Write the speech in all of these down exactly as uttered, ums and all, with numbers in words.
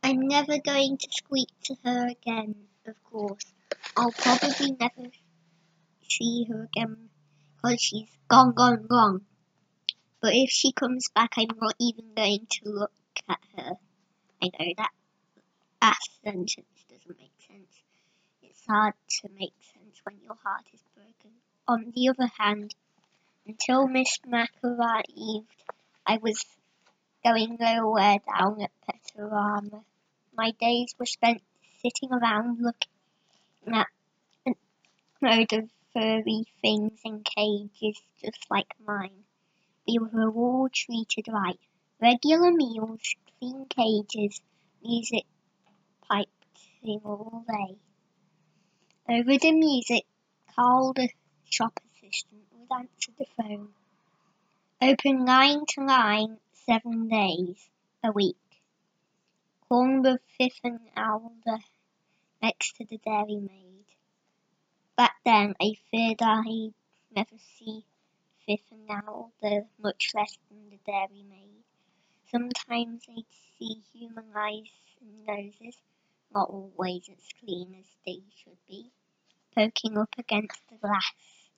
I'm never going to squeak to her again, of course. I'll probably never see her again because she's gone, gone, gone. But if she comes back, I'm not even going to look at her. I know that that sentence doesn't make sense. It's hard to make sense when your heart is broken. On the other hand, until Miss Mac arrived, I was going nowhere down at Petorama. My days were spent sitting around looking at a load of furry things in cages just like mine. We were all treated right. Regular meals, clean cages, music piping all day. Over the music, Carl, the shop assistant, would answer the phone. Open nine to nine, seven days a week. Corn with fifth and Alder next to the Dairy Maid. Back then, I feared I'd never see Fifth and Alder, much less than the Dairy Maid. Sometimes I'd see human eyes and noses, not always as clean as they should be, poking up against the glass.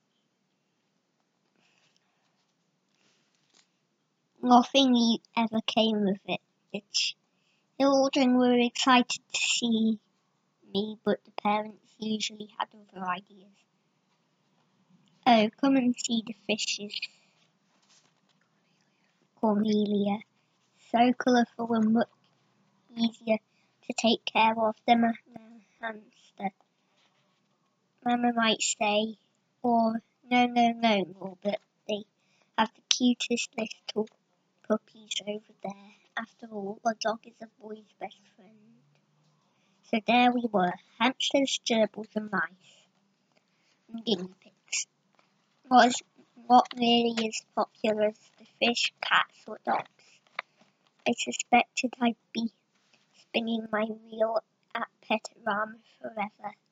Nothing ever came of it. The children were excited to see me, but the parents usually had other ideas. Oh, come and see the fishes, Cornelia. So colourful and much easier to take care of than a hamster. Mama might say, or no, no, no, Robert, they have the cutest little puppies over there. After all, a dog is a boy's best friend. So there we were, hamsters, gerbils and mice, and guinea pigs. Was what really is popular as the fish, cats or dogs. I suspected I'd be spinning my wheel at Petorama forever.